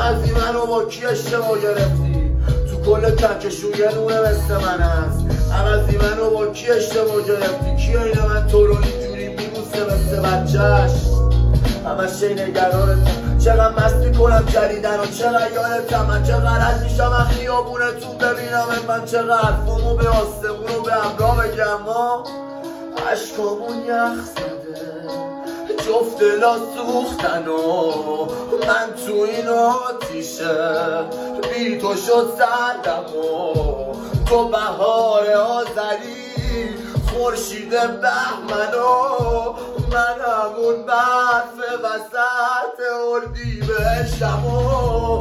عوضی منو با کی اشتباه گرفتی؟ تو کل کهکشون یه نونه مثل من هست. عوضی منو با کی اشتباه گرفتی؟ کی اینه من تو رو اینجوری میبوسه مثل بچهش؟ همش نگرانتم، چقدر مستی کنم جریدن و چقدر یادتم، من چقدر رد میشم از خیابونتون ببینم من چقدر حرفامو به آسمون و به ابرا بگم. عشقامون یخ زده جفت دلا سوختن و من تو این آتیشه بی تو شد سردم و تو بهار آذری خورشید بهمن و من همون برف وسط اردیبهشتم و